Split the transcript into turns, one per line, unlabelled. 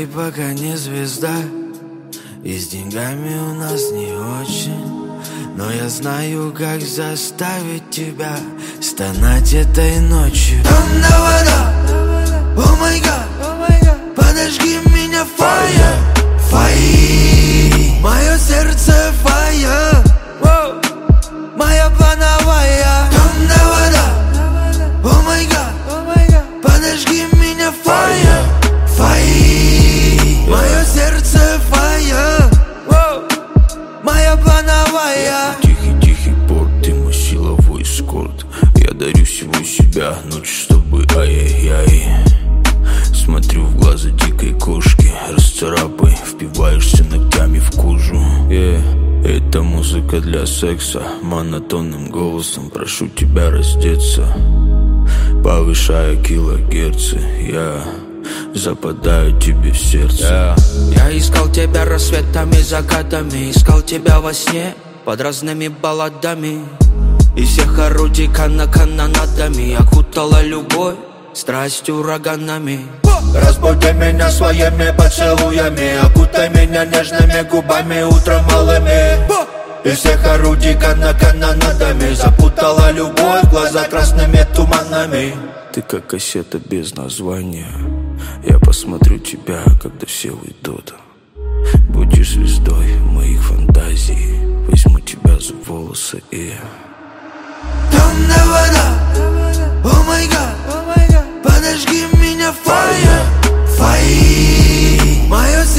ты пока не звезда, и с деньгами у нас не очень, но я знаю, как заставить тебя стонать этой ночью. Темная вода, о май гад, подожги меня, fire, fire. Мое сердце fire, моя плановая. Темная вода, о май гад, подожги меня, fire, fire. Мое сердце fire, моя плановая.
Тихий порт, ты мой силовой эскорт. Я дарю всего себя, ночь с тобой, ай-яй-яй. Смотрю в глаза дикой кошки, расцарапай, впиваешься ногтями в кожу. Это музыка для секса, монотонным голосом прошу тебя раздеться. Повышая килогерцы, я западаю тебе в сердце.
Я искал тебя рассветами, закатами, искал тебя во сне под разными балладами. И всех орудий канонадами окутала любовь, страсть ураганами.
Разбуди меня своими поцелуями, окутай меня нежными губами утром малыми. И всех орудий канонадами запутала любовь, глаза красными туманами. Ты как кассета без названия, я посмотрю тебя, когда все уйдут. Будешь звездой моих фантазий, возьму тебя за волосы и...
Темная вода, о май гад, подожги меня, fire, fire. Мое